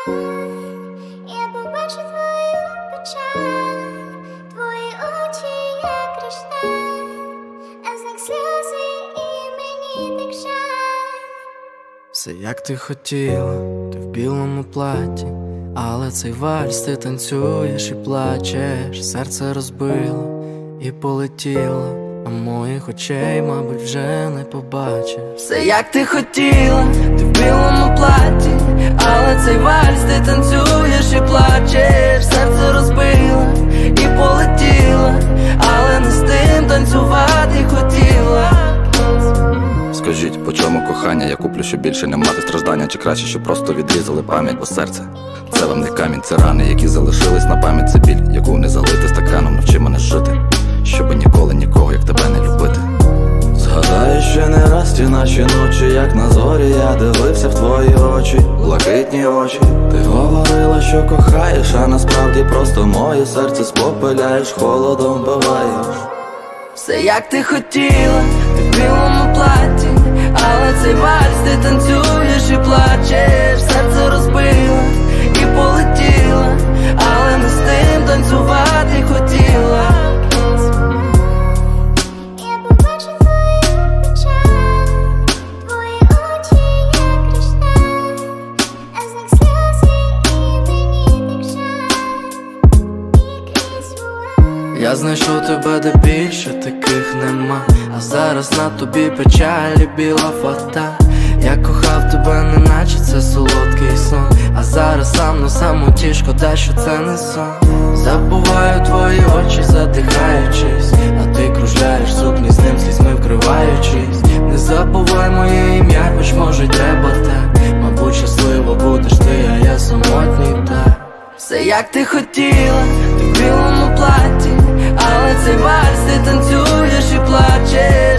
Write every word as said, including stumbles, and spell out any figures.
Я побачу твою печаль, твої очі як кришталь, а знак сльози і мені так жаль. Все як ти хотіла, ти в білому платі, але цей вальс ти танцюєш і плачеш. Серце розбило і полетіло, а моїх очей, мабуть, вже не побачиш. Все як ти хотіла, ти в білому платі, але цей вальс ти танцюєш і плачеш. Серце розбило і полетіло, але не з тим танцювати хотіла. Скажіть, по чому кохання? Я куплю, щоб більше не мати страждання. Чи краще, щоб просто відрізали пам'ять, бо серце це вам не камінь, це рани, які залишились на пам'ять. Це біль, яку не залити стаканом. Навчи мене жити, щоби ніколи нікого, як тебе, не любити. Згадаю ще не раз ті наші ночі, як на зорі я дивився в твої очі, блакитні очі. Ти говорила, що кохаєш, а насправді просто моє серце спопиляєш, холодом вбиваєш. Все як ти хотіла, ти в білому платі, але цей вальс ти танцюєш і плачеш. Серце розбило і полетіло, але не з тим танцювати хотіла. Я побачу твою печаль, твої очі як кришталь, а знак сльози і мені так жаль. І крізь вуаль Я знайшов тебе, де більше таких нема, а зараз на тобі печаль і біла фата. Я кохав тебе, неначе це солодкий сон, а зараз сам на самоті, шкода, що це не сон. Забуваю твої очі, задихаючись, а ти кружляєш сукні з ним, слізьми вкриваючись. Не забувай моє ім'я, хоч може й треба так. Мабуть, щасливо будеш ти, а я самотній так. Все як ти хотіла, ти в білому платі, але цей вальс ти танцюєш і плачеш.